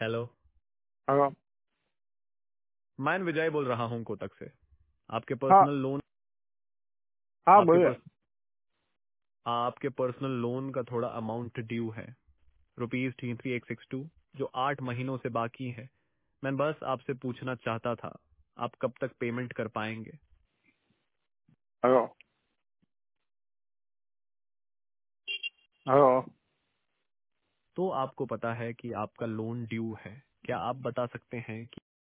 Hello. हाँ। मैं विजय बोल रहा हूँ कोटक से। आपके हाँ। पर्सनल लोन हाँ आपके बोलिए। पर्स आपके पर्सनल लोन का थोड़ा अमाउंट ड्यू है, ₹33,862, जो 8 महीनों से बाकी है। मैं बस आपसे पूछना चाहता था, आप कब तक पेमेंट कर पाएंगे? हेलो। हेलो। तो आपको पता है कि आपका लोन ड्यू है। क्या आप बता सकते हैं कि